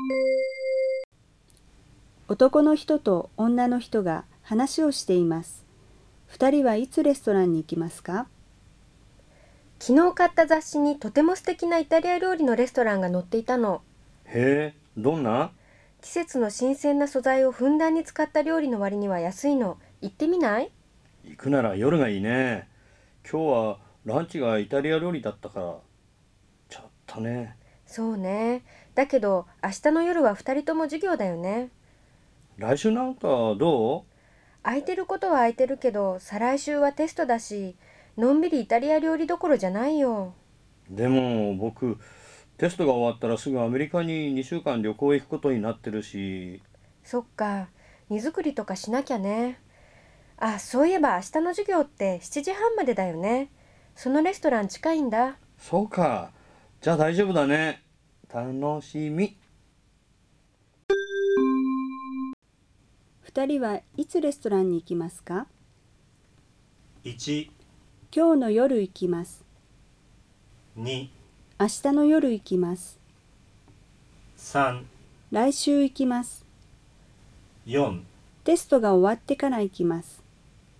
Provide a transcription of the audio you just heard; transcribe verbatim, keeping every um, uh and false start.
男の人と女の人が話をしています。二人はいつレストランに行きますか？ 昨日買った雑誌にとても素敵なイタリア料理のレストランが載っていたの。 へえ、どんな？ 季節の新鮮な素材をふんだんに使った料理の割には安いの。行ってみない？ 行くなら夜がいいね。今日はランチがイタリア料理だったから、ちょっとね。 そうね。だけど明日の夜はふたりとも授業だよね。 来週なんかど空いてることは空いてるけど、再来週はテストだし、のんびりイタリア料理どころじゃないよ。 う？でも僕、テストが終わったらすぐアメリカににしゅうかん旅行行くことになってるし。 そっか。荷造りとかしなきゃね。あ、そういえば明日の授業ってしちじはんまでだよね。そのレストラン近いんだ。 そうか。じゃあ大丈夫だね。楽しみ。 二人はいつレストランに行きますか？ いち、 今日の夜行きます。 に、 明日の夜行きます。 さん、 来週行きます。 よん。 テストが終わってから行きます。